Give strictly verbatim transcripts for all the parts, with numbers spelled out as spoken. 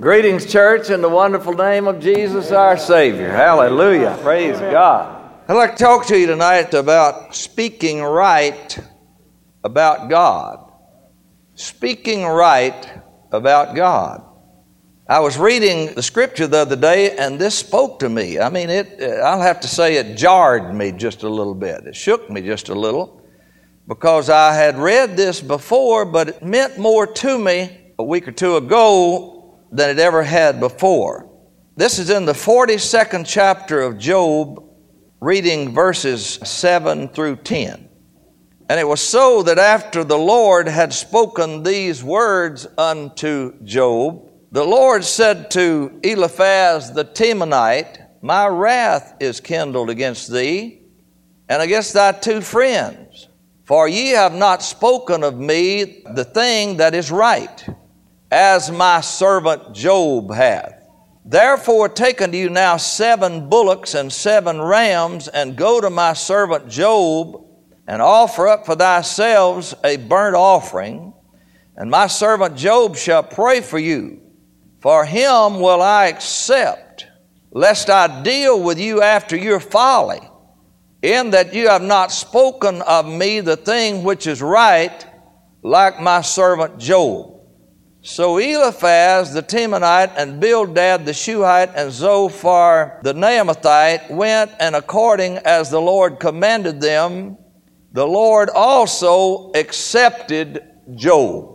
Greetings, church, in the wonderful name of Jesus, our Savior. Hallelujah. Praise God. I'd like to talk to you tonight about speaking right about God. Speaking right about God. I was reading the scripture the other day, and this spoke to me. I mean, it. I'll have to say it jarred me just a little bit. It shook me just a little, because I had read this before, but it meant more to me a week or two ago than it ever had before. This is in the forty-second chapter of Job, reading verses seven through ten. And it was so that after the Lord had spoken these words unto Job, the Lord said to Eliphaz the Temanite, My wrath is kindled against thee, and against thy two friends, for ye have not spoken of me the thing that is right, as my servant Job hath. Therefore take unto you now seven bullocks and seven rams, and go to my servant Job, and offer up for thyselves a burnt offering, and my servant Job shall pray for you. For him will I accept, lest I deal with you after your folly, in that you have not spoken of me the thing which is right, like my servant Job. So Eliphaz the Temanite and Bildad the Shuhite and Zophar the Naamathite went, and according as the Lord commanded them, the Lord also accepted Job.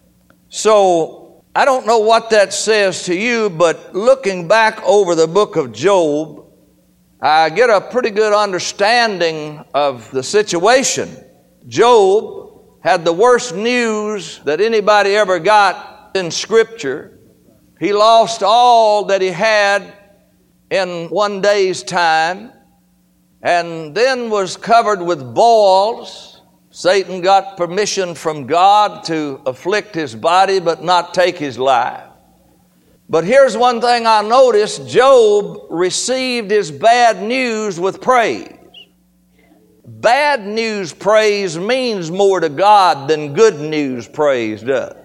So I don't know what that says to you, but looking back over the book of Job, I get a pretty good understanding of the situation. Job had the worst news that anybody ever got in Scripture. He lost all that he had in one day's time, and then was covered with boils. Satan got permission from God to afflict his body but not take his life. But here's one thing I noticed: Job received his bad news with praise. Bad news praise means more to God than good news praise does.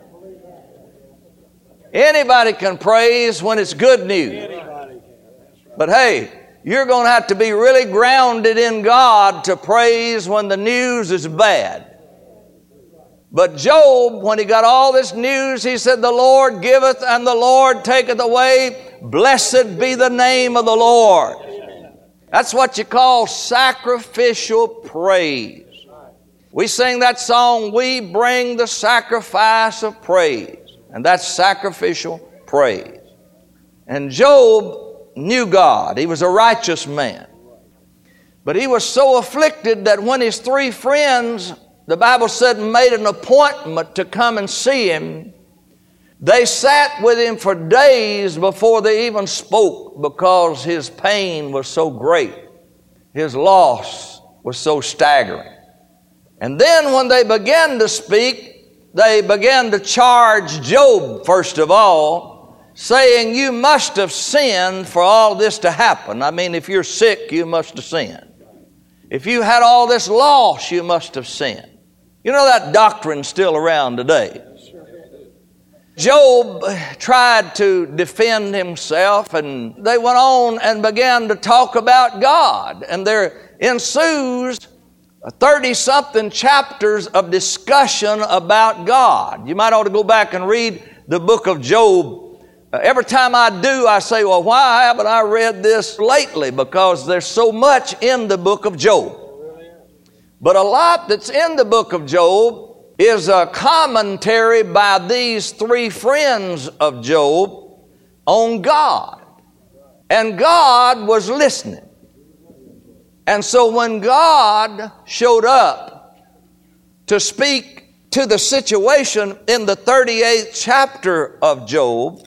Anybody can praise when it's good news. But hey, you're going to have to be really grounded in God to praise when the news is bad. But Job, when he got all this news, he said, The Lord giveth and the Lord taketh away. Blessed be the name of the Lord. That's what you call sacrificial praise. We sing that song, We Bring the Sacrifice of Praise. And that's sacrificial praise. And Job knew God. He was a righteous man. But he was so afflicted that when his three friends, the Bible said, made an appointment to come and see him, they sat with him for days before they even spoke, because his pain was so great. His loss was so staggering. And then when they began to speak, they began to charge Job, first of all, saying, You must have sinned for all this to happen. I mean, if you're sick, you must have sinned. If you had all this loss, you must have sinned. You know, that doctrine's still around today. Job tried to defend himself, and they went on and began to talk about God. And there ensues thirty-something chapters of discussion about God. You might ought to go back and read the book of Job. Uh, every time I do, I say, well, why haven't I read this lately? Because there's so much in the book of Job. But a lot that's in the book of Job is a commentary by these three friends of Job on God. And God was listening. And so when God showed up to speak to the situation in the thirty-eighth chapter of Job,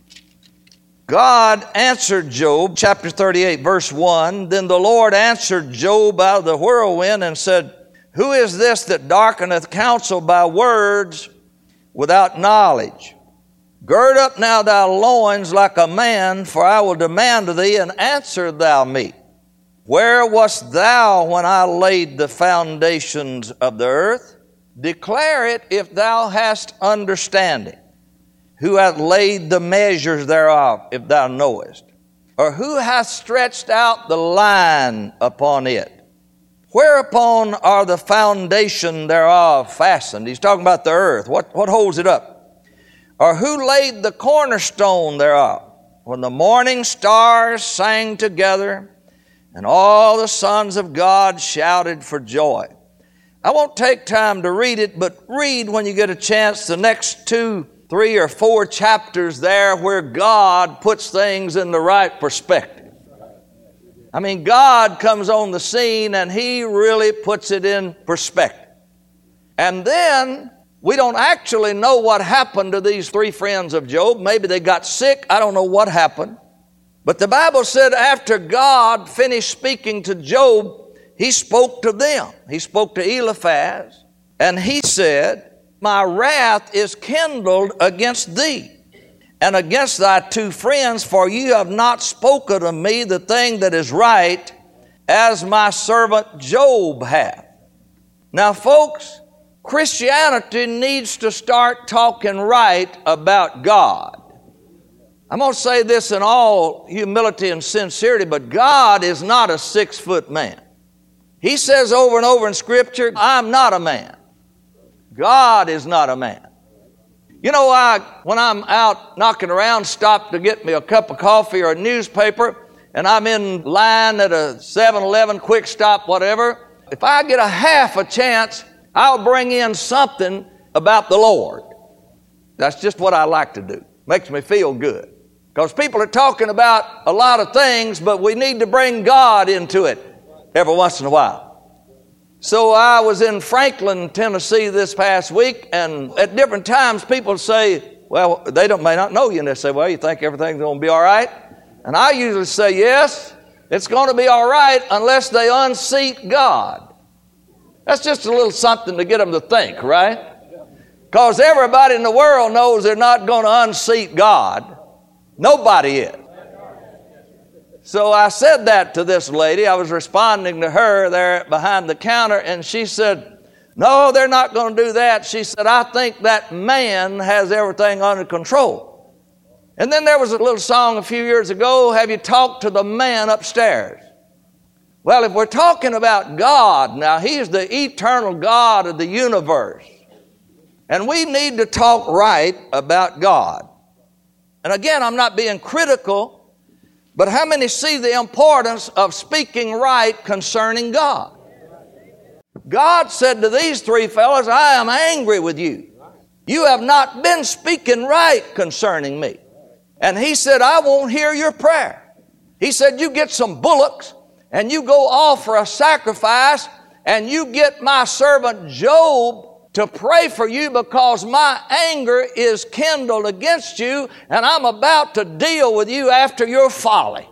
God answered Job, chapter thirty-eight, verse one, Then the Lord answered Job out of the whirlwind and said, Who is this that darkeneth counsel by words without knowledge? Gird up now thy loins like a man, for I will demand of thee, and answer thou me. Where wast thou when I laid the foundations of the earth? Declare it if thou hast understanding. Who hath laid the measures thereof, if thou knowest? Or who hath stretched out the line upon it? Whereupon are the foundation thereof fastened? He's talking about the earth. What, what holds it up? Or who laid the cornerstone thereof? When the morning stars sang together, and all the sons of God shouted for joy. I won't take time to read it, but read when you get a chance the next two, three, or four chapters there where God puts things in the right perspective. I mean, God comes on the scene and He really puts it in perspective. And then we don't actually know what happened to these three friends of Job. Maybe they got sick. I don't know what happened. But the Bible said after God finished speaking to Job, He spoke to them. He spoke to Eliphaz, and He said, my wrath is kindled against thee, and against thy two friends, for you have not spoken to me the thing that is right, as my servant Job hath. Now, folks, Christianity needs to start talking right about God. I'm going to say this in all humility and sincerity, but God is not a six-foot man. He says over and over in Scripture, I'm not a man. God is not a man. You know, I, when I'm out knocking around, stop to get me a cup of coffee or a newspaper, and I'm in line at a seven eleven, Quick Stop, whatever, if I get a half a chance, I'll bring in something about the Lord. That's just what I like to do. Makes me feel good. Because people are talking about a lot of things, but we need to bring God into it every once in a while. So I was in Franklin, Tennessee this past week, and at different times people say, well, they don't may not know you, and they say, well, you think everything's going to be all right? And I usually say, yes, it's going to be all right unless they unseat God. That's just a little something to get them to think, right? Because everybody in the world knows they're not going to unseat God. Nobody is. So I said that to this lady. I was responding to her there behind the counter, and she said, no, they're not going to do that. She said, I think that man has everything under control. And then there was a little song a few years ago, have you talked to the man upstairs? Well, if we're talking about God, now He's the eternal God of the universe. And we need to talk right about God. And again, I'm not being critical, but how many see the importance of speaking right concerning God? God said to these three fellows, I am angry with you. You have not been speaking right concerning me. And He said, I won't hear your prayer. He said, you get some bullocks and you go offer a sacrifice and you get my servant Job to pray for you because my anger is kindled against you and I'm about to deal with you after your folly.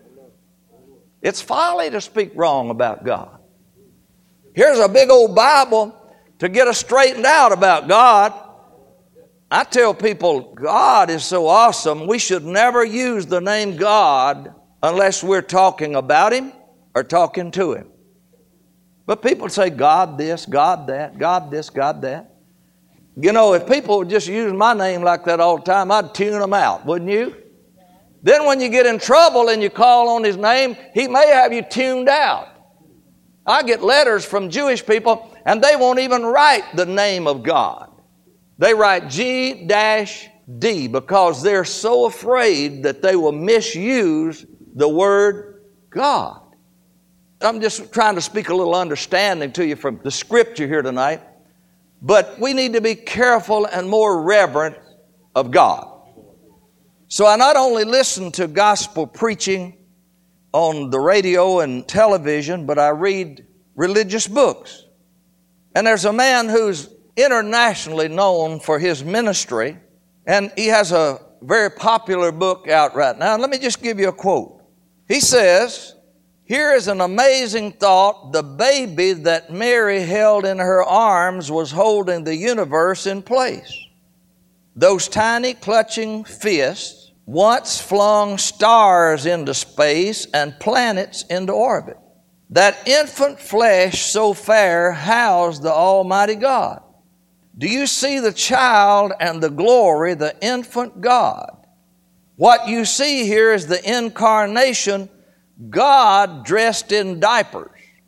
It's folly to speak wrong about God. Here's a big old Bible to get us straightened out about God. I tell people, God is so awesome, we should never use the name God unless we're talking about Him or talking to Him. But people say, God this, God that, God this, God that. You know, if people would just use my name like that all the time, I'd tune them out, wouldn't you? Then when you get in trouble and you call on His name, He may have you tuned out. I get letters from Jewish people, and they won't even write the name of God. They write G D because they're so afraid that they will misuse the word God. I'm just trying to speak a little understanding to you from the Scripture here tonight. But we need to be careful and more reverent of God. So I not only listen to gospel preaching on the radio and television, but I read religious books. And there's a man who's internationally known for his ministry, and he has a very popular book out right now. And let me just give you a quote. He says, here is an amazing thought. The baby that Mary held in her arms was holding the universe in place. Those tiny clutching fists once flung stars into space and planets into orbit. That infant flesh so fair housed the Almighty God. Do you see the child and the glory, the infant God? What you see here is the incarnation, God dressed in diapers.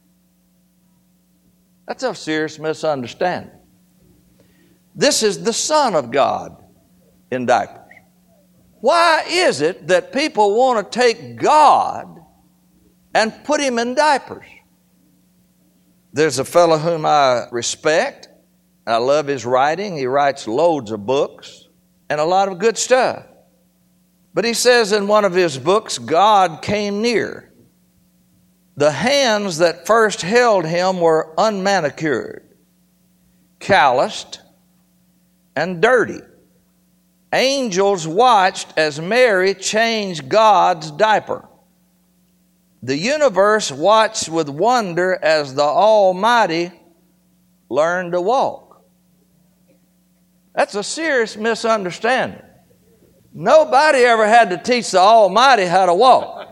That's a serious misunderstanding. This is the Son of God in diapers. Why is it that people want to take God and put him in diapers? There's a fellow whom I respect. I love his writing. He writes loads of books and a lot of good stuff. But he says in one of his books, God came near. The hands that first held him were unmanicured, calloused, and dirty. Angels watched as Mary changed God's diaper. The universe watched with wonder as the Almighty learned to walk. That's a serious misunderstanding. Nobody ever had to teach the Almighty how to walk.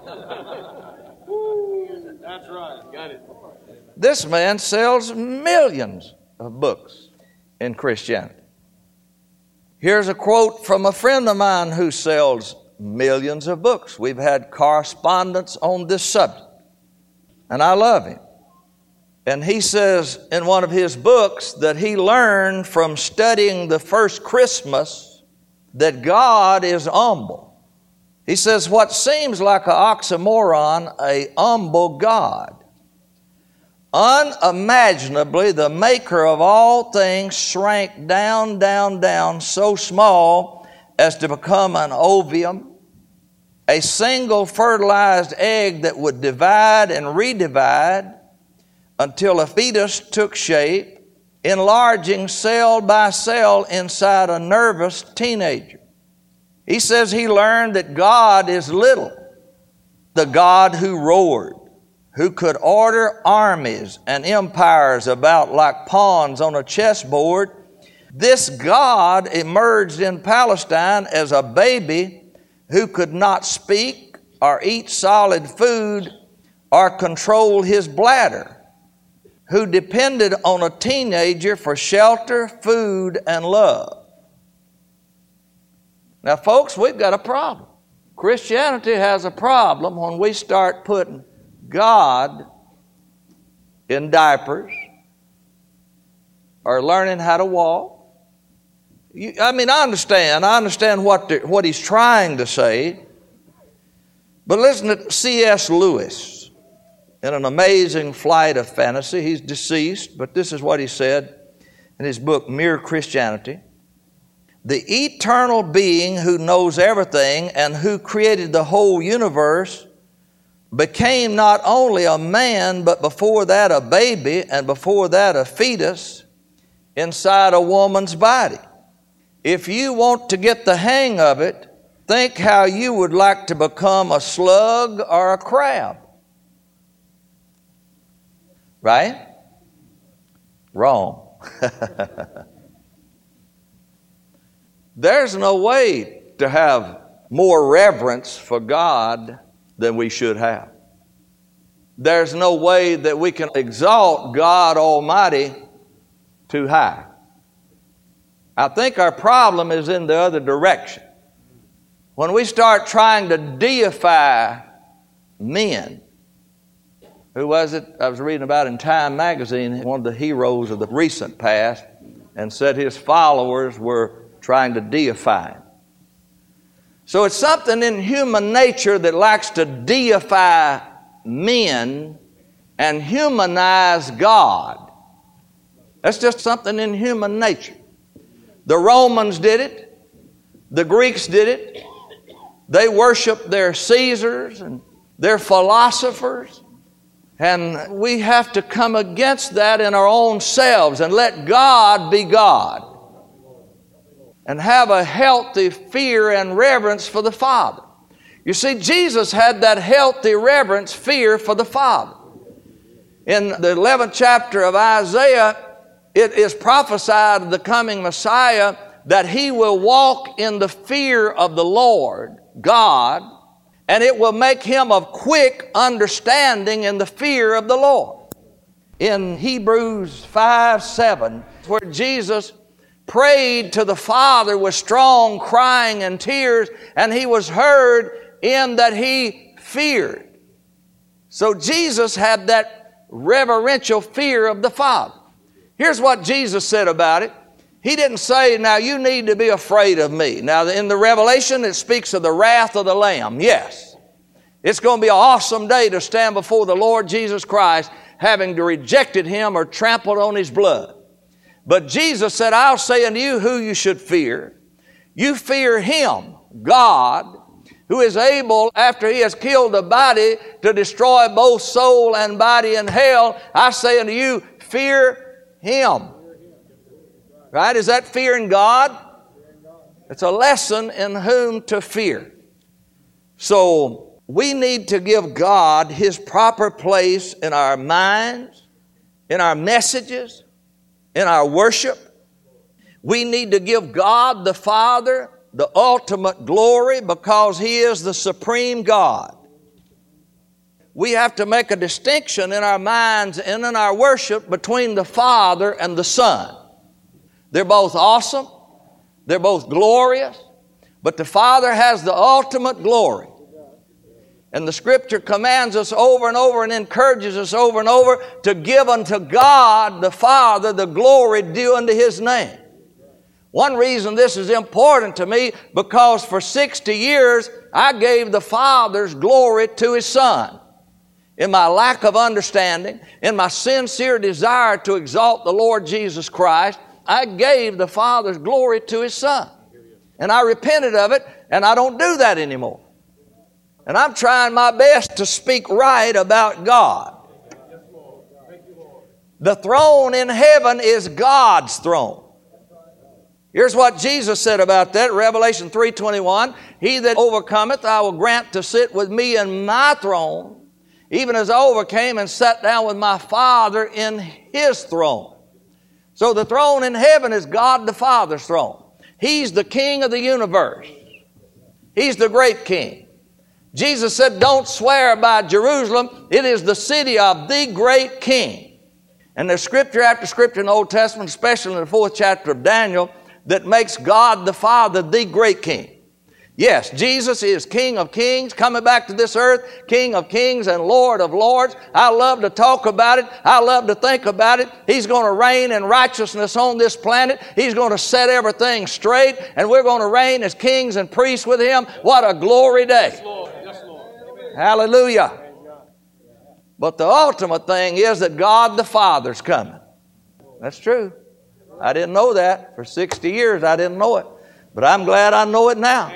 That's right. Got it. This man sells millions of books in Christianity. Here's a quote from a friend of mine who sells millions of books. We've had correspondence on this subject, and I love him. And he says in one of his books that he learned from studying the first Christmas that God is humble. He says what seems like an oxymoron, a humble God. Unimaginably, the maker of all things shrank down, down, down, so small as to become an ovum, a single fertilized egg that would divide and redivide until a fetus took shape, enlarging cell by cell inside a nervous teenager. He says he learned that God is little, the God who roared, who could order armies and empires about like pawns on a chessboard. This God emerged in Palestine as a baby who could not speak or eat solid food or control his bladder, who depended on a teenager for shelter, food, and love. Now, folks, we've got a problem. Christianity has a problem when we start putting God in diapers or learning how to walk. You, I mean, I understand. I understand what, the, what he's trying to say. But listen to C S Lewis in an amazing flight of fantasy. He's deceased, but this is what he said in his book, Mere Christianity. The eternal being who knows everything and who created the whole universe became not only a man, but before that a baby, and before that a fetus inside a woman's body. If you want to get the hang of it, think how you would like to become a slug or a crab. Right? Wrong. There's no way to have more reverence for God than we should have. There's no way that we can exalt God Almighty too high. I think our problem is in the other direction. When we start trying to deify men. Who was it I was reading about in Time magazine, one of the heroes of the recent past, and said his followers were trying to deify him. So it's something in human nature that likes to deify men and humanize God. That's just something in human nature. The Romans did it. The Greeks did it. They worshiped their Caesars and their philosophers. And we have to come against that in our own selves and let God be God. And have a healthy fear and reverence for the Father. You see, Jesus had that healthy reverence, fear for the Father. In the eleventh chapter of Isaiah, it is prophesied of the coming Messiah that he will walk in the fear of the Lord, God, and it will make him of quick understanding in the fear of the Lord. In Hebrews five seven, where Jesus prayed to the Father with strong crying and tears, and he was heard in that he feared. So Jesus had that reverential fear of the Father. Here's what Jesus said about it. He didn't say, now you need to be afraid of me. Now in the Revelation it speaks of the wrath of the Lamb. Yes. It's going to be an awesome day to stand before the Lord Jesus Christ, having rejected Him or trampled on His blood. But Jesus said, I'll say unto you who you should fear. You fear Him, God, who is able, after He has killed the body, to destroy both soul and body in hell. I say unto you, fear Him. Right? Is that fearing God? It's a lesson in whom to fear. So we need to give God His proper place in our minds, in our messages, in our worship. We need to give God the Father the ultimate glory because He is the supreme God. We have to make a distinction in our minds and in our worship between the Father and the Son. They're both awesome. They're both glorious. But the Father has the ultimate glory. And the Scripture commands us over and over and encourages us over and over to give unto God the Father the glory due unto His name. One reason this is important to me, because for sixty years I gave the Father's glory to His Son. In my lack of understanding, in my sincere desire to exalt the Lord Jesus Christ, I gave the Father's glory to His Son. And I repented of it, and I don't do that anymore. And I'm trying my best to speak right about God. The throne in heaven is God's throne. Here's what Jesus said about that, Revelation three twenty-one. He that overcometh I will grant to sit with me in my throne, even as I overcame and sat down with my Father in His throne. So the throne in heaven is God the Father's throne. He's the King of the universe. He's the great King. Jesus said, don't swear by Jerusalem. It is the city of the great King. And there's scripture after scripture in the Old Testament, especially in the fourth chapter of Daniel, that makes God the Father the great King. Yes, Jesus is King of kings, coming back to this earth, King of kings and Lord of lords. I love to talk about it. I love to think about it. He's going to reign in righteousness on this planet. He's going to set everything straight, and we're going to reign as kings and priests with Him. What a glory day. Yes, Lord. Yes, Lord. Hallelujah. But the ultimate thing is that God the Father's coming. That's true. I didn't know that. For sixty years I didn't know it. But I'm glad I know it now.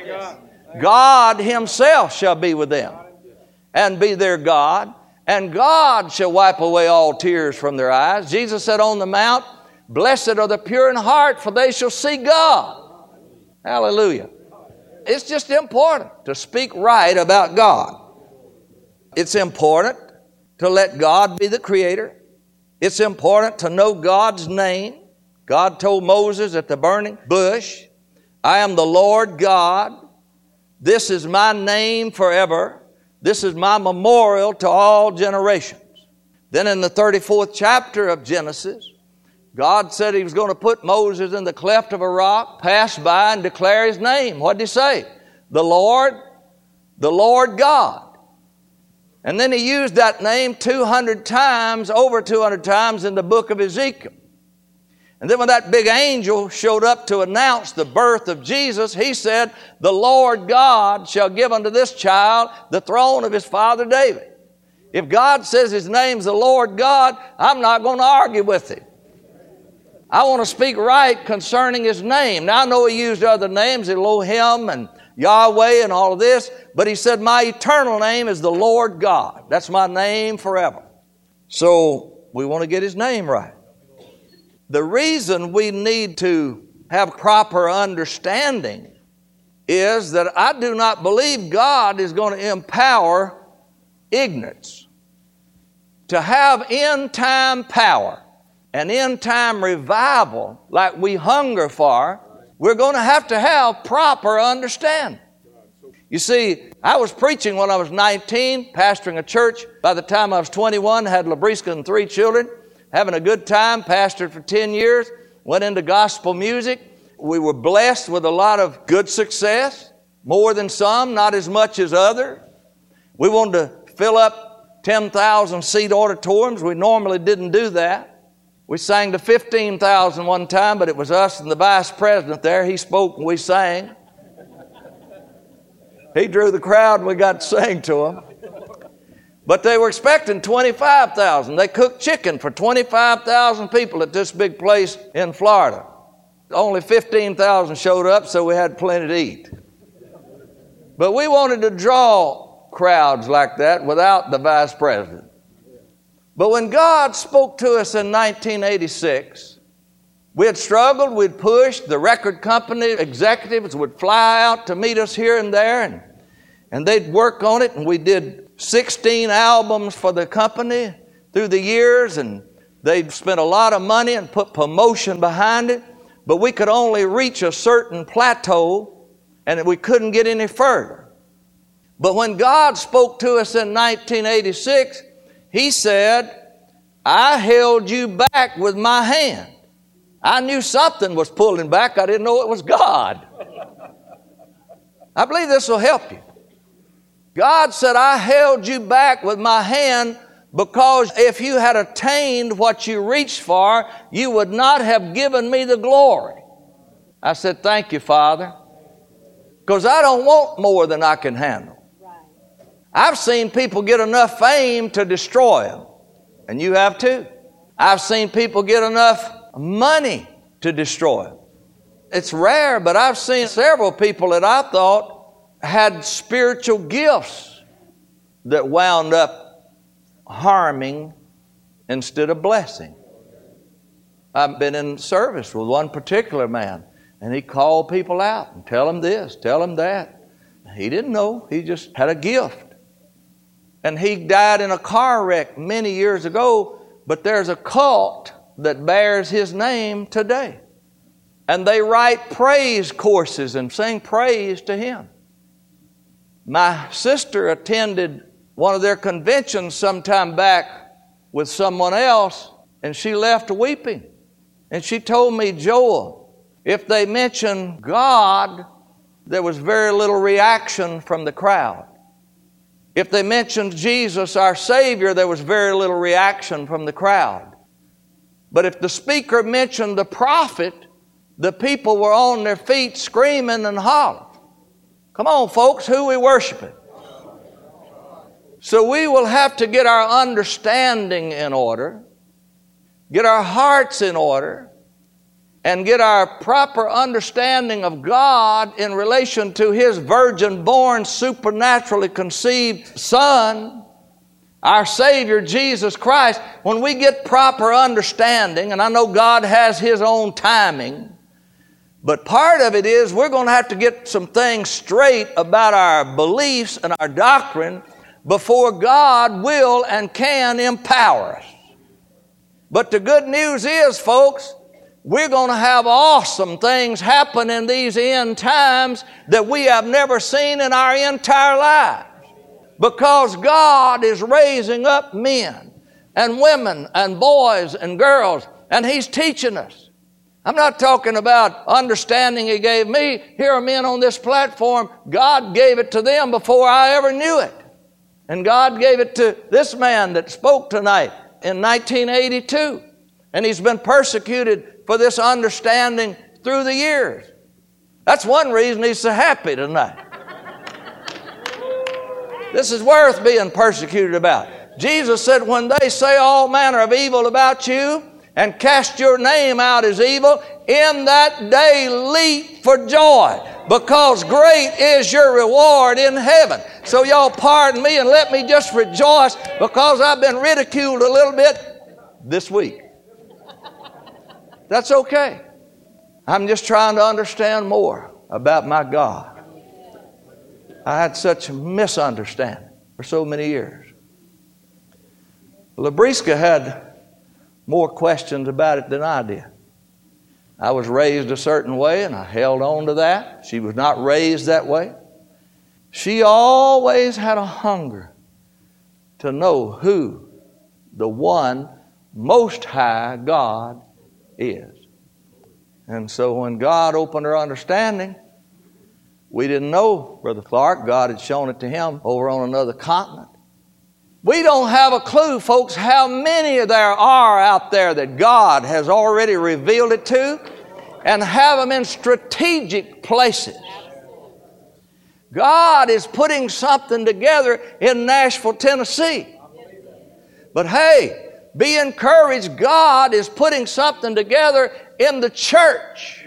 God Himself shall be with them and be their God, and God shall wipe away all tears from their eyes. Jesus said on the mount, blessed are the pure in heart, for they shall see God. Hallelujah. It's just important to speak right about God. It's important to let God be the Creator. It's important to know God's name. God told Moses at the burning bush, I am the Lord God. This is my name forever. This is my memorial to all generations. Then in the thirty-fourth chapter of Genesis, God said He was going to put Moses in the cleft of a rock, pass by and declare His name. What did He say? The Lord, the Lord God. And then He used that name two hundred times, over two hundred times in the book of Ezekiel. And then when that big angel showed up to announce the birth of Jesus, he said, the Lord God shall give unto this child the throne of his father David. If God says His name's the Lord God, I'm not going to argue with Him. I want to speak right concerning His name. Now I know He used other names, Elohim and Yahweh and all of this, but He said my eternal name is the Lord God. That's my name forever. So we want to get His name right. The reason we need to have proper understanding is that I do not believe God is going to empower ignorance. To have end-time power and end-time revival like we hunger for, we're going to have to have proper understanding. You see, I was preaching when I was nineteen, pastoring a church. By the time I was twenty-one, had Labriska and three children. Having a good time, pastored for ten years, went into gospel music. We were blessed with a lot of good success, more than some, not as much as others. We wanted to fill up ten thousand seat auditoriums. We normally didn't do that. We sang to fifteen thousand one time, but it was us and the vice president there. He spoke and we sang. He drew the crowd and we got to sing to him. But they were expecting twenty-five thousand. They cooked chicken for twenty-five thousand people at this big place in Florida. Only fifteen thousand showed up, so we had plenty to eat. But we wanted to draw crowds like that without the vice president. But when God spoke to us in nineteen eighty-six, we had struggled, we'd pushed. The record company executives would fly out to meet us here and there, and, and they'd work on it, and we did sixteen albums for the company through the years, and they'd spent a lot of money and put promotion behind it, but we could only reach a certain plateau, and we couldn't get any further. But when God spoke to us in nineteen eighty-six, He said, I held you back with my hand. I knew something was pulling back. I didn't know it was God. I believe this will help you. God said, I held you back with my hand because if you had attained what you reached for, you would not have given me the glory. I said, thank you, Father, because I don't want more than I can handle. I've seen people get enough fame to destroy them, and you have too. I've seen people get enough money to destroy them. It's rare, but I've seen several people that I thought had spiritual gifts that wound up harming instead of blessing. I've been in service with one particular man, and he called people out and tell them this, tell them that. He didn't know. He just had a gift. And he died in a car wreck many years ago, but there's a cult that bears his name today. And they write praise courses and sing praise to him. My sister attended one of their conventions some time back with someone else, and she left weeping. And she told me, Joel, if they mentioned God, there was very little reaction from the crowd. If they mentioned Jesus, our Savior, there was very little reaction from the crowd. But if the speaker mentioned the prophet, the people were on their feet screaming and hollering. Come on, folks, who we worshiping? So we will have to get our understanding in order, get our hearts in order, and get our proper understanding of God in relation to His virgin-born, supernaturally conceived Son, our Savior, Jesus Christ. When we get proper understanding, and I know God has His own timing, but part of it is we're going to have to get some things straight about our beliefs and our doctrine before God will and can empower us. But the good news is, folks, we're going to have awesome things happen in these end times that we have never seen in our entire lives. Because God is raising up men and women and boys and girls, and He's teaching us. I'm not talking about understanding He gave me. Here are men on this platform. God gave it to them before I ever knew it. And God gave it to this man that spoke tonight in nineteen eighty-two. And he's been persecuted for this understanding through the years. That's one reason he's so happy tonight. This is worth being persecuted about. Jesus said, when they say all manner of evil about you, and cast your name out as evil, in that day leap for joy, because great is your reward in heaven. So y'all pardon me and let me just rejoice because I've been ridiculed a little bit this week. That's okay. I'm just trying to understand more about my God. I had such a misunderstanding for so many years. Labriska had more questions about it than I did. I was raised a certain way and I held on to that. She was not raised that way. She always had a hunger to know who the one Most High God is. And so when God opened our understanding, we didn't know, Brother Clark, God had shown it to him over on another continent. We don't have a clue, folks, how many there are out there that God has already revealed it to and have them in strategic places. God is putting something together in Nashville, Tennessee. But hey, be encouraged. God is putting something together in the church.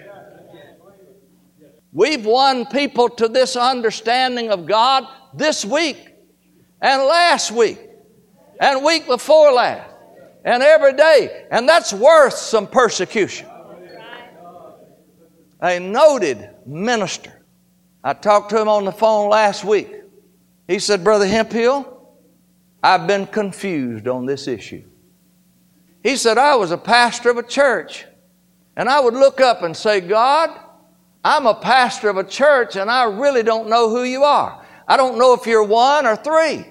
We've won people to this understanding of God this week and last week and week before last and every day. And that's worth some persecution. A noted minister, I talked to him on the phone last week. He said, Brother Hemphill, I've been confused on this issue. He said, I was a pastor of a church, and I would look up and say, God, I'm a pastor of a church, and I really don't know who you are. I don't know if you're one or three.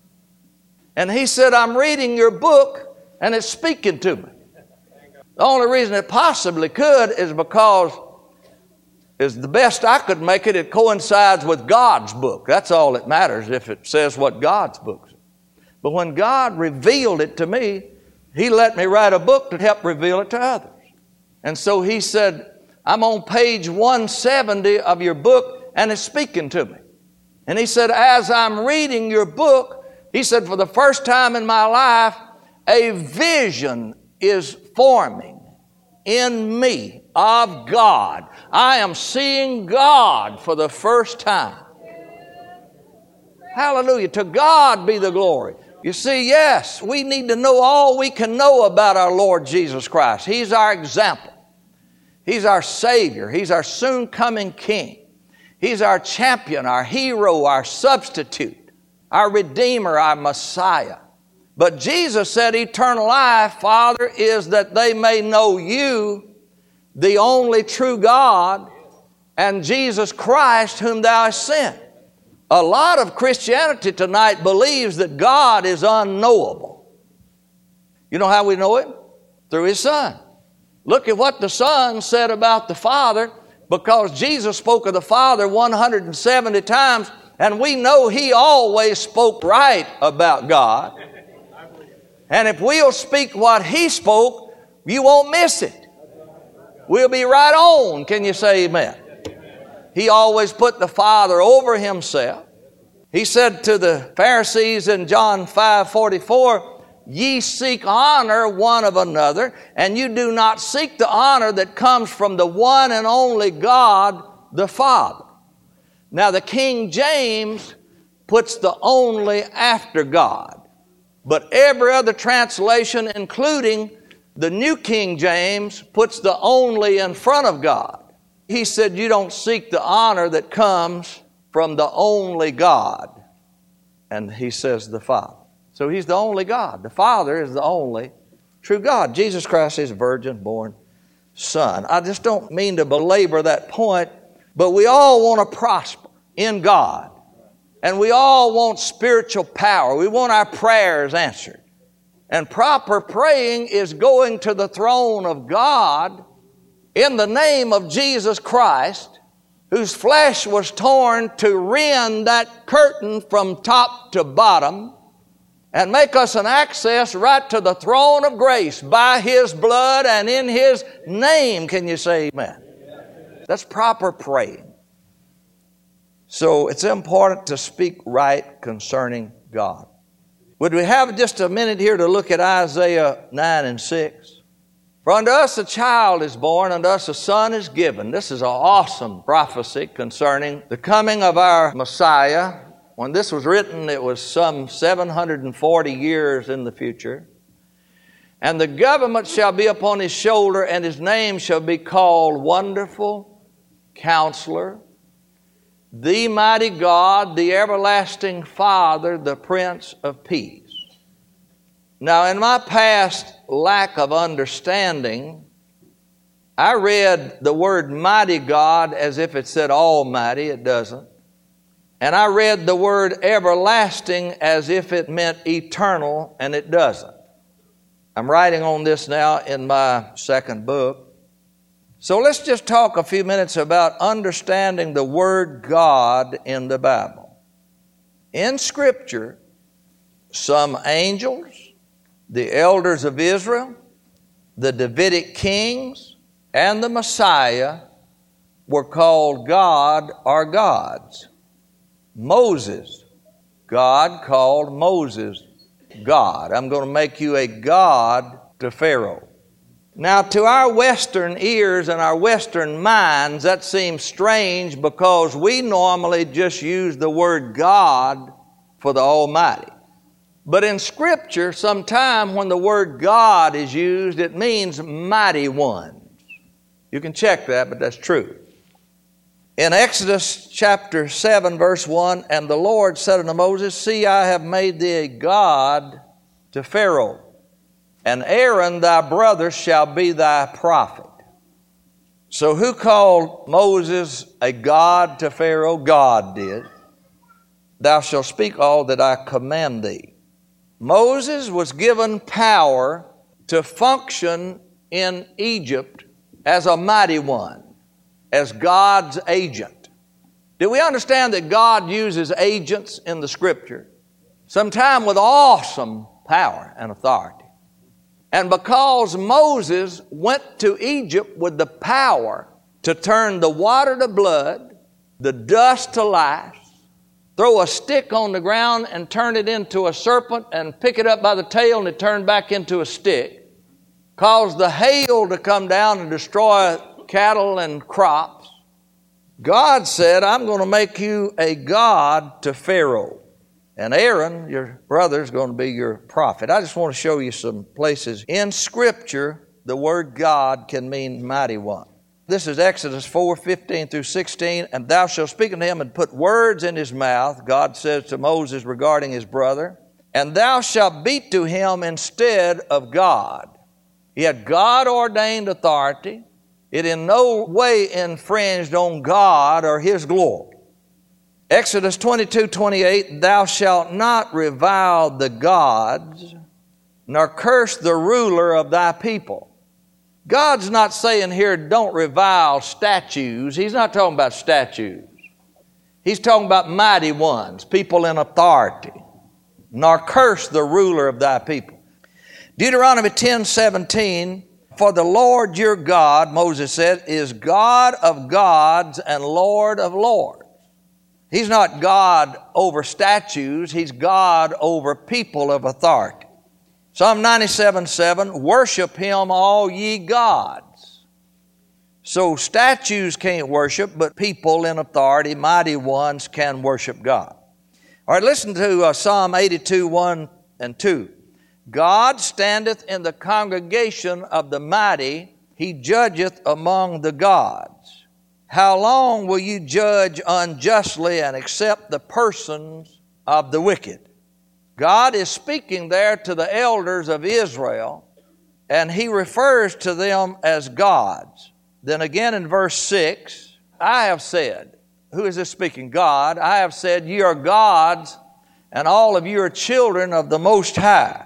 And he said, I'm reading your book, and it's speaking to me. The only reason it possibly could is because is the best I could make it, it coincides with God's book. That's all that matters, if it says what God's book says. But when God revealed it to me, He let me write a book to help reveal it to others. And so he said, I'm on page one seventy of your book, and it's speaking to me. And he said, as I'm reading your book, he said, for the first time in my life, a vision is forming in me of God. I am seeing God for the first time. Hallelujah. To God be the glory. You see, yes, we need to know all we can know about our Lord Jesus Christ. He's our example. He's our Savior. He's our soon-coming King. He's our champion, our hero, our substitute, our Redeemer, our Messiah. But Jesus said eternal life, Father, is that they may know you, the only true God, and Jesus Christ whom thou hast sent. A lot of Christianity tonight believes that God is unknowable. You know how we know Him? Through His Son. Look at what the Son said about the Father, because Jesus spoke of the Father one hundred seventy times, and we know He always spoke right about God. And if we'll speak what He spoke, you won't miss it. We'll be right on. Can you say amen? He always put the Father over Himself. He said to the Pharisees in John five forty-four, ye seek honor one of another, and you do not seek the honor that comes from the one and only God, the Father. Now the King James puts the only after God, but every other translation, including the New King James, puts the only in front of God. He said you don't seek the honor that comes from the only God. And he says the Father. So He's the only God. The Father is the only true God. Jesus Christ is a virgin-born Son. I just don't mean to belabor that point, but we all want to prosper in God. And we all want spiritual power. We want our prayers answered. And proper praying is going to the throne of God in the name of Jesus Christ, whose flesh was torn to rend that curtain from top to bottom and make us an access right to the throne of grace by His blood and in His name. Can you say amen? That's proper praying. So it's important to speak right concerning God. Would we have just a minute here to look at Isaiah nine and six? For unto us a child is born, unto us a son is given. This is an awesome prophecy concerning the coming of our Messiah. When this was written, it was some seven hundred forty years in the future. And the government shall be upon His shoulder, and His name shall be called Wonderful Counselor, the Mighty God, the Everlasting Father, the Prince of Peace. Now, in my past lack of understanding, I read the word mighty God as if it said almighty. It doesn't. And I read the word everlasting as if it meant eternal, and it doesn't. I'm writing on this now in my second book. So let's just talk a few minutes about understanding the word God in the Bible. In Scripture, some angels, the elders of Israel, the Davidic kings, and the Messiah were called God or gods. Moses, God called Moses God. I'm going to make you a god to Pharaoh. Now, to our Western ears and our Western minds, that seems strange because we normally just use the word God for the Almighty. But in Scripture, sometime when the word God is used, it means mighty ones. You can check that, but that's true. In Exodus chapter seven, verse one, and the Lord said unto Moses, See, I have made thee a god to Pharaoh, and Aaron thy brother shall be thy prophet. So who called Moses a god to Pharaoh? God did. Thou shalt speak all that I command thee. Moses was given power to function in Egypt as a mighty one, as God's agent. Do we understand that God uses agents in the Scripture? Sometimes with awesome power and authority. And because Moses went to Egypt with the power to turn the water to blood, the dust to lice, throw a stick on the ground and turn it into a serpent and pick it up by the tail and it turned back into a stick, cause the hail to come down and destroy cattle and crops, God said, I'm going to make you a god to Pharaoh. And Aaron, your brother, is going to be your prophet. I just want to show you some places in Scripture the word God can mean mighty one. This is Exodus four, fifteen through sixteen. And thou shalt speak unto him and put words in his mouth, God says to Moses regarding his brother. And thou shalt be to him instead of God. He had God-ordained authority. It in no way infringed on God or His glory. Exodus twenty-two, twenty-eight, thou shalt not revile the gods, nor curse the ruler of thy people. God's not saying here, don't revile statues. He's not talking about statues. He's talking about mighty ones, people in authority. Nor curse the ruler of thy people. Deuteronomy ten, seventeen, for the Lord your God, Moses said, is God of gods and Lord of lords. He's not God over statues. He's God over people of authority. Psalm ninety-seven, seven, worship Him, all ye gods. So statues can't worship, but people in authority, mighty ones, can worship God. All right, listen to uh, Psalm eighty-two, one and two. God standeth in the congregation of the mighty. He judgeth among the gods. How long will you judge unjustly and accept the persons of the wicked? God is speaking there to the elders of Israel, and He refers to them as gods. Then again in verse six, I have said, who is this speaking? God. I have said, ye are gods, and all of you are children of the Most High.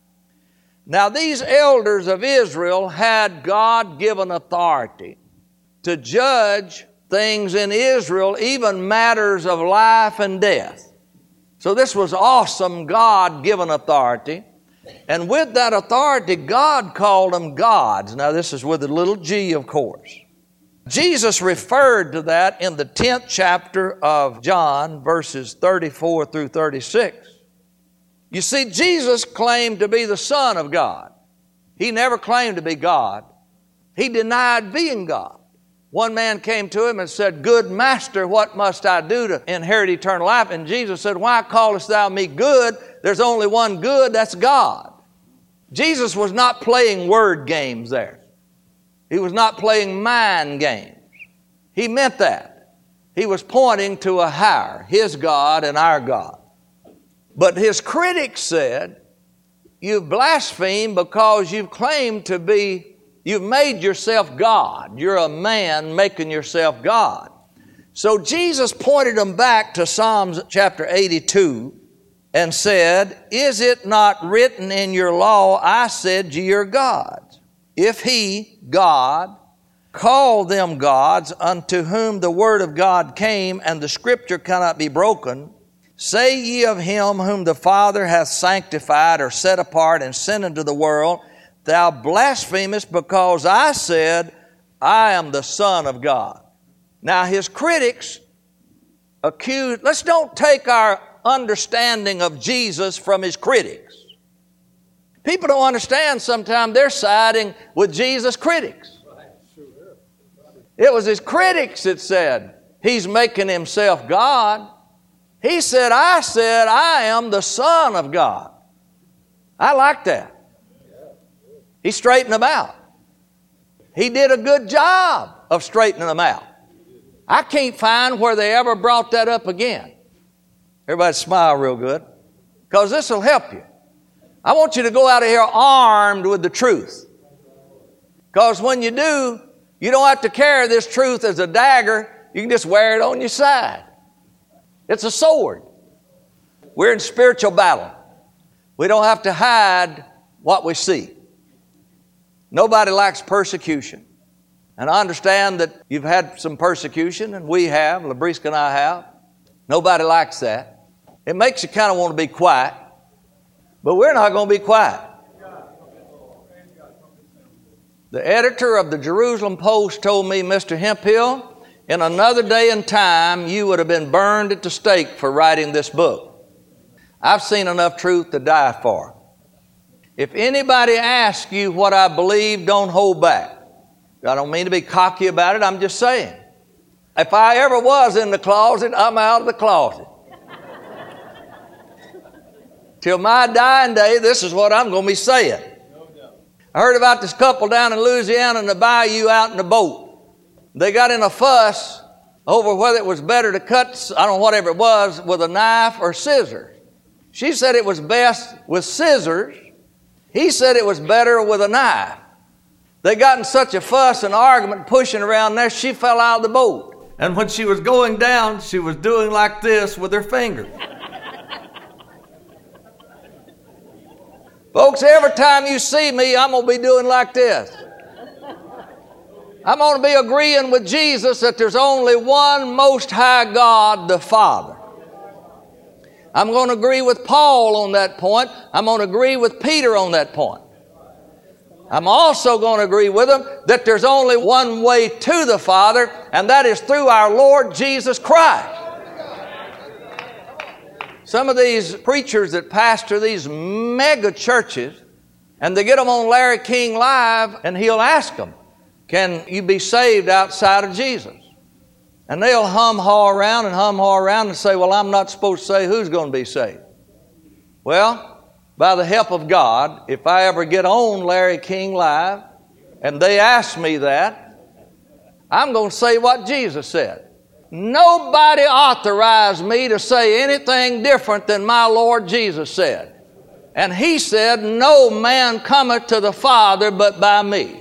Now these elders of Israel had God-given authority to judge things in Israel, even matters of life and death. So this was awesome God-given authority. And with that authority, God called them gods. Now this is with a little g, of course. Jesus referred to that in the tenth chapter of John, verses thirty-four through thirty-six. You see, Jesus claimed to be the Son of God. He never claimed to be God. He denied being God. One man came to Him and said, good master, what must I do to inherit eternal life? And Jesus said, why callest thou me good? There's only one good, that's God. Jesus was not playing word games there. He was not playing mind games. He meant that. He was pointing to a higher, His God and our God. But His critics said, you've blasphemed because you've claimed to be, you've made yourself God. You're a man making yourself God. So Jesus pointed them back to Psalms chapter eighty-two and said, is it not written in your law, I said ye are gods? If He, God, call them gods unto whom the word of God came, and the scripture cannot be broken. Say ye of him whom the Father hath sanctified or set apart and sent into the world, thou blasphemest, because I said, I am the Son of God. Now his critics accuse, let's don't take our understanding of Jesus from his critics. People don't understand sometimes they're siding with Jesus' critics. It was his critics that said he's making himself God. He said, I said, I am the Son of God. I like that. He straightened them out. He did a good job of straightening them out. I can't find where they ever brought that up again. Everybody smile real good, because this will help you. I want you to go out of here armed with the truth. Because when you do, you don't have to carry this truth as a dagger. You can just wear it on your side. It's a sword. We're in spiritual battle. We don't have to hide what we see. Nobody likes persecution. And I understand that you've had some persecution, and we have, Labriska and I have. Nobody likes that. It makes you kind of want to be quiet. But we're not going to be quiet. The editor of the Jerusalem Post told me, Mister Hemphill, in another day and time, you would have been burned at the stake for writing this book. I've seen enough truth to die for. If anybody asks you what I believe, don't hold back. I don't mean to be cocky about it. I'm just saying. If I ever was in the closet, I'm out of the closet. Till my dying day, this is what I'm going to be saying. I heard about this couple down in Louisiana in the bayou out in the boat. They got in a fuss over whether it was better to cut, I don't know, whatever it was, with a knife or scissors. She said it was best with scissors. He said it was better with a knife. They got in such a fuss and argument pushing around there, she fell out of the boat. And when she was going down, she was doing like this with her fingers. Folks, every time you see me, I'm going to be doing like this. I'm going to be agreeing with Jesus that there's only one Most High God, the Father. I'm going to agree with Paul on that point. I'm going to agree with Peter on that point. I'm also going to agree with them that there's only one way to the Father, and that is through our Lord Jesus Christ. Some of these preachers that pastor these mega churches, and they get them on Larry King Live, and he'll ask them, can you be saved outside of Jesus? And they'll hum-haw around and hum-haw around and say, well, I'm not supposed to say who's going to be saved. Well, by the help of God, if I ever get on Larry King Live and they ask me that, I'm going to say what Jesus said. Nobody authorized me to say anything different than my Lord Jesus said. And he said, no man cometh to the Father but by me.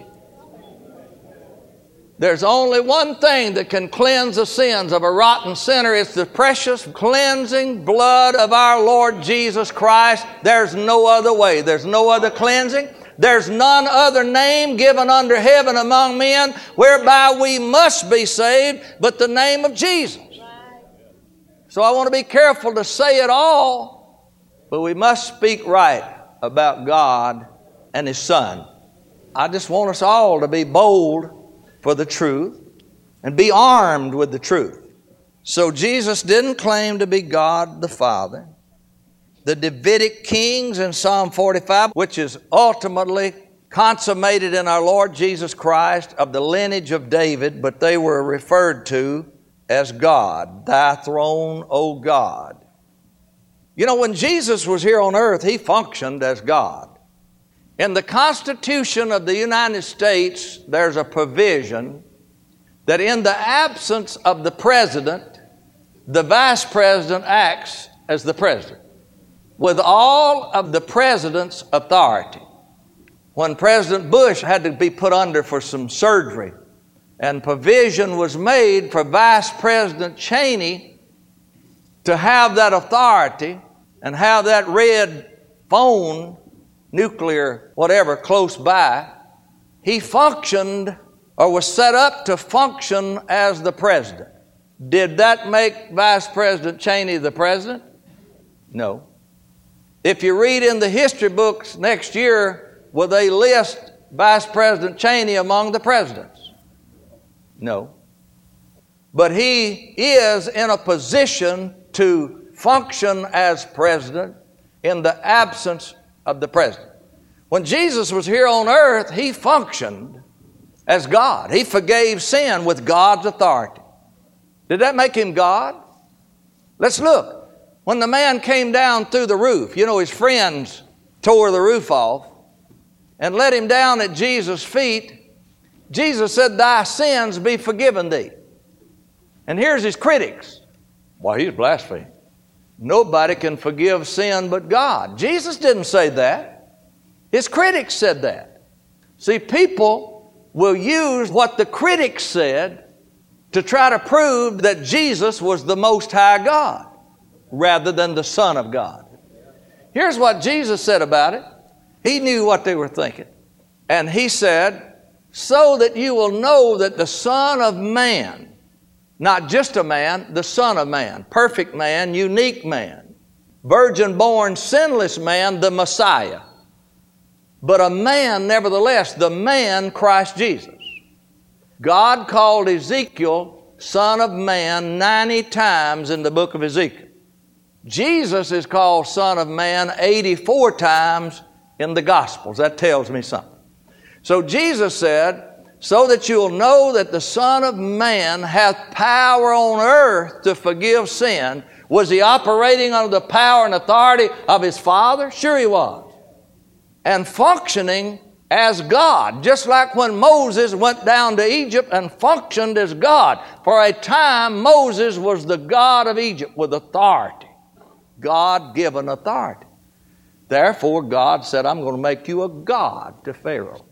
There's only one thing that can cleanse the sins of a rotten sinner. It's the precious cleansing blood of our Lord Jesus Christ. There's no other way. There's no other cleansing. There's none other name given under heaven among men whereby we must be saved but the name of Jesus. So I want to be careful to say it all, but we must speak right about God and His Son. I just want us all to be bold for the truth and be armed with the truth. So Jesus didn't claim to be God the Father. The Davidic kings in Psalm forty-five, which is ultimately consummated in our Lord Jesus Christ, of the lineage of David, but they were referred to as God. Thy throne, O God. You know, when Jesus was here on earth, He functioned as God. In the Constitution of the United States, there's a provision that in the absence of the president, the vice president acts as the president, with all of the president's authority. When President Bush had to be put under for some surgery, and provision was made for Vice President Cheney to have that authority and have that red phone, nuclear, whatever, close by, he functioned or was set up to function as the president. Did that make Vice President Cheney the president? No. If you read in the history books next year, will they list Vice President Cheney among the presidents? No. But he is in a position to function as president in the absence of the president. When Jesus was here on earth, he functioned as God. He forgave sin with God's authority. Did that make him God? Let's look. When the man came down through the roof, you know, his friends tore the roof off and let him down at Jesus' feet. Jesus said, "Thy sins be forgiven thee." And here's his critics. Why, he's blaspheming. Nobody can forgive sin but God. Jesus didn't say that. His critics said that. See, people will use what the critics said to try to prove that Jesus was the Most High God rather than the Son of God. Here's what Jesus said about it. He knew what they were thinking. And he said, "So that you will know that the Son of Man," not just a man, the Son of Man, perfect man, unique man, virgin-born, sinless man, the Messiah. But a man, nevertheless, the man Christ Jesus. God called Ezekiel Son of Man ninety times in the book of Ezekiel. Jesus is called Son of Man eighty-four times in the Gospels. That tells me something. So Jesus said, "So that you'll know that the Son of Man hath power on earth to forgive sin." Was he operating under the power and authority of his Father? Sure he was. And functioning as God, just like when Moses went down to Egypt and functioned as God. For a time, Moses was the God of Egypt with authority, God-given authority. Therefore, God said, "I'm going to make you a God to Pharaoh."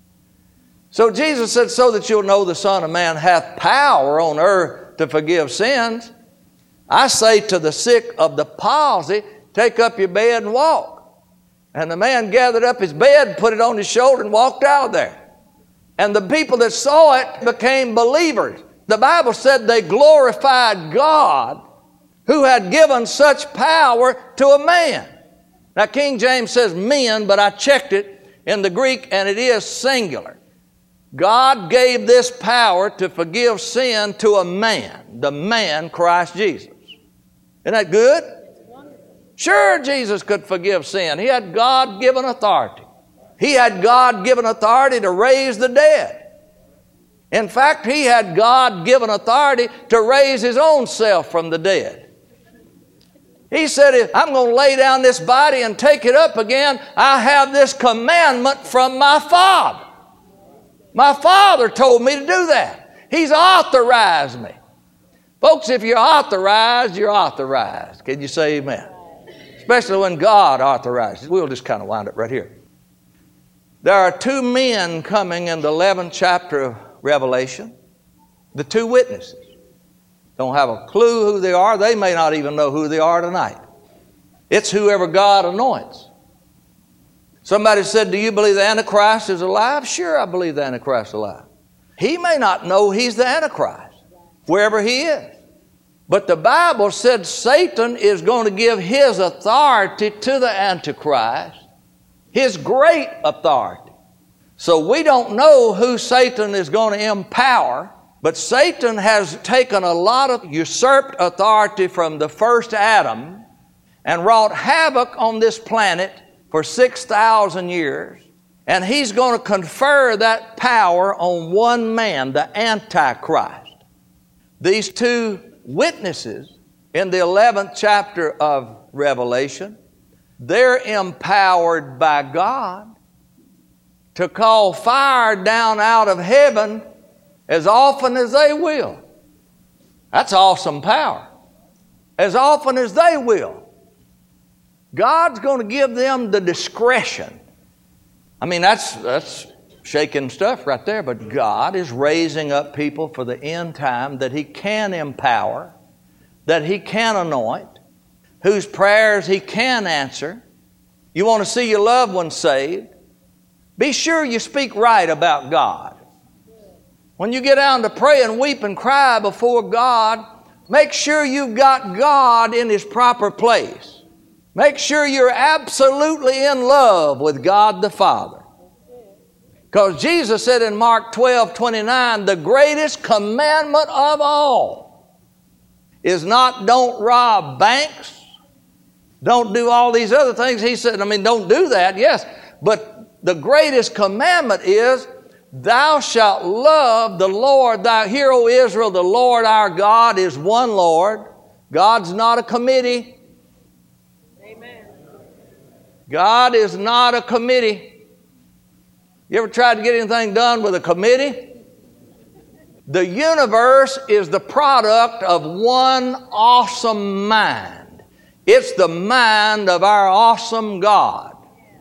So Jesus said, "So that you'll know the Son of Man hath power on earth to forgive sins. I say to the sick of the palsy, take up your bed and walk." And the man gathered up his bed, put it on his shoulder, and walked out of there. And the people that saw it became believers. The Bible said they glorified God who had given such power to a man. Now, King James says men, but I checked it in the Greek, and it is singular. God gave this power to forgive sin to a man, the man Christ Jesus. Isn't that good? Sure, Jesus could forgive sin. He had God-given authority. He had God-given authority to raise the dead. In fact, he had God-given authority to raise his own self from the dead. He said, "If I'm going to lay down this body and take it up again, I have this commandment from my Father." My Father told me to do that. He's authorized me. Folks, if you're authorized, you're authorized. Can you say amen? Especially when God authorizes. We'll just kind of wind up right here. There are two men coming in the eleventh chapter of Revelation. The two witnesses. Don't have a clue who they are. They may not even know who they are tonight. It's whoever God anoints. Somebody said, "Do you believe the Antichrist is alive?" Sure, I believe the Antichrist is alive. He may not know he's the Antichrist, wherever he is. But the Bible said Satan is going to give his authority to the Antichrist, his great authority. So we don't know who Satan is going to empower, but Satan has taken a lot of usurped authority from the first Adam and wrought havoc on this planet for six thousand years. And he's going to confer that power on one man, the Antichrist. These two witnesses in the eleventh chapter of Revelation, they're empowered by God to call fire down out of heaven as often as they will. That's awesome power. As often as they will. God's going to give them the discretion. I mean, that's that's shaking stuff right there, but God is raising up people for the end time that He can empower, that He can anoint, whose prayers He can answer. You want to see your loved ones saved? Be sure you speak right about God. When you get down to pray and weep and cry before God, make sure you've got God in His proper place. Make sure you're absolutely in love with God the Father. Because Jesus said in Mark twelve twenty-nine, the greatest commandment of all is not don't rob banks, don't do all these other things. He said, I mean, don't do that, yes. But the greatest commandment is, thou shalt love the Lord. Thou, hear, O Israel, the Lord our God is one Lord. God's not a committee. Amen. God is not a committee. You ever tried to get anything done with a committee? The universe is the product of one awesome mind. It's the mind of our awesome God.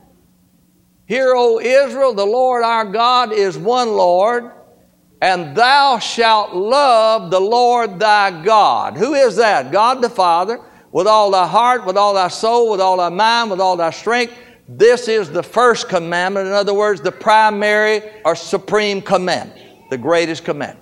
Hear, O Israel, the Lord our God is one Lord, and thou shalt love the Lord thy God. Who is that? God the Father, with all thy heart, with all thy soul, with all thy mind, with all thy strength. This is the first commandment. In other words, the primary or supreme commandment, the greatest commandment.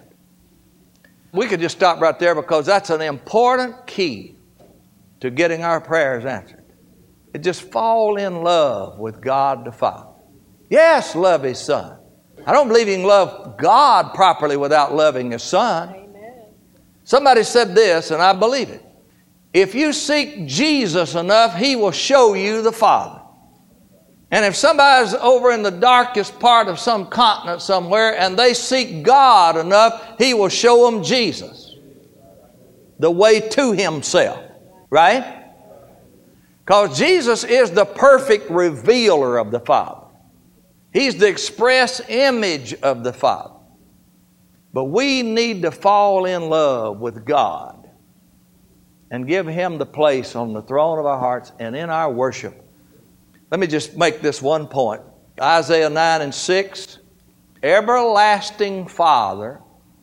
We could just stop right there because that's an important key to getting our prayers answered. It just fall in love with God the Father. Yes, love His Son. I don't believe you can love God properly without loving His Son. Amen. Somebody said this, and I believe it. If you seek Jesus enough, He will show you the Father. And if somebody's over in the darkest part of some continent somewhere and they seek God enough, He will show them Jesus, the way to Himself. Right? Because Jesus is the perfect revealer of the Father. He's the express image of the Father. But we need to fall in love with God and give Him the place on the throne of our hearts and in our worship. Let me just make this one point. Isaiah nine and six, everlasting Father.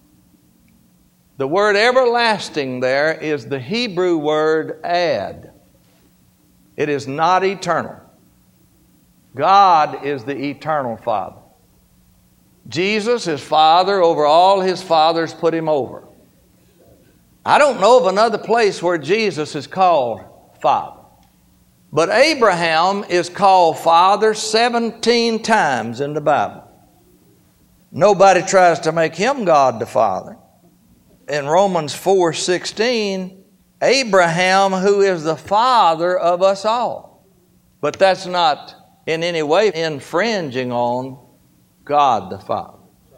The word everlasting there is the Hebrew word ad. It is not eternal. God is the eternal Father. Jesus is Father over all His fathers put Him over. I don't know of another place where Jesus is called Father. But Abraham is called Father seventeen times in the Bible. Nobody tries to make him God the Father. In Romans four sixteen, Abraham, who is the father of us all. But that's not in any way infringing on God the Father.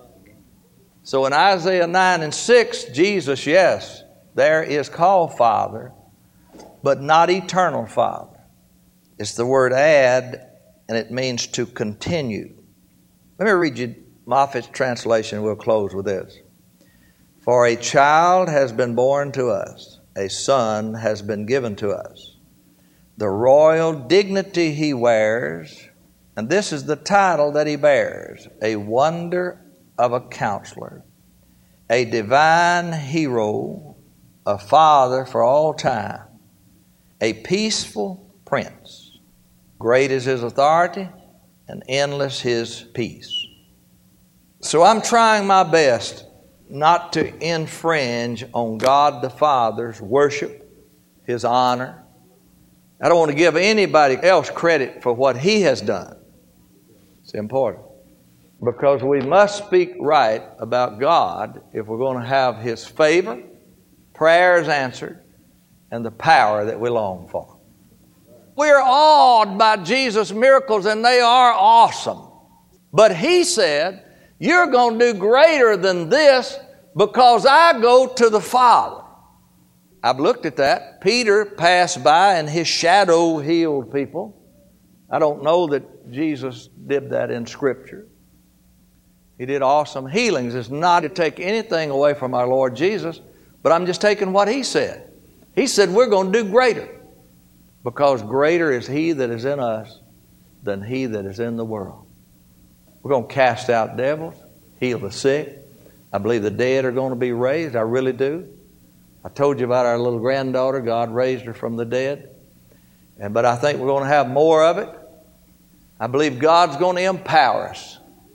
So in Isaiah nine and six, Jesus, yes, there is called Father, but not eternal Father. It's the word add, and it means to continue. Let me read you Moffat's translation. We'll close with this. For a child has been born to us, a son has been given to us. The royal dignity He wears, and this is the title that He bears, a wonder of a counselor, a divine hero, a father for all time, a peaceful prince. Great is His authority, and endless His peace. So I'm trying my best not to infringe on God the Father's worship, His honor. I don't want to give anybody else credit for what He has done. It's important. Because we must speak right about God if we're going to have His favor, prayers answered, and the power that we long for. We're awed by Jesus' miracles, and they are awesome. But He said, you're going to do greater than this because I go to the Father. I've looked at that. Peter passed by and his shadow healed people. I don't know that Jesus did that in Scripture. He did awesome healings. It's not to take anything away from our Lord Jesus, but I'm just taking what He said. He said we're going to do greater because greater is He that is in us than he that is in the world. We're going to cast out devils, heal the sick. I believe the dead are going to be raised. I really do. I told you about our little granddaughter. God raised her from the dead. And, but I think we're going to have more of it. I believe God's going to empower us.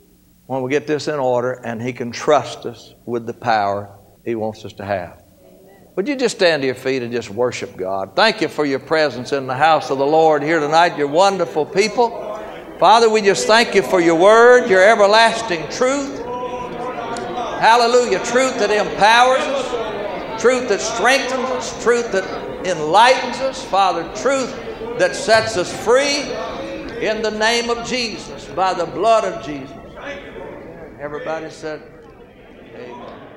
when we get this in order, and He can trust us with the power He wants us to have. Would you just stand to your feet and just worship God? Thank you for your presence in the house of the Lord here tonight. You're wonderful people. Father, we just thank you for your word, your everlasting truth. Hallelujah. Truth that empowers us, truth that strengthens us, truth that enlightens us. Father, truth that sets us free in the name of Jesus, by the blood of Jesus. Everybody said, amen.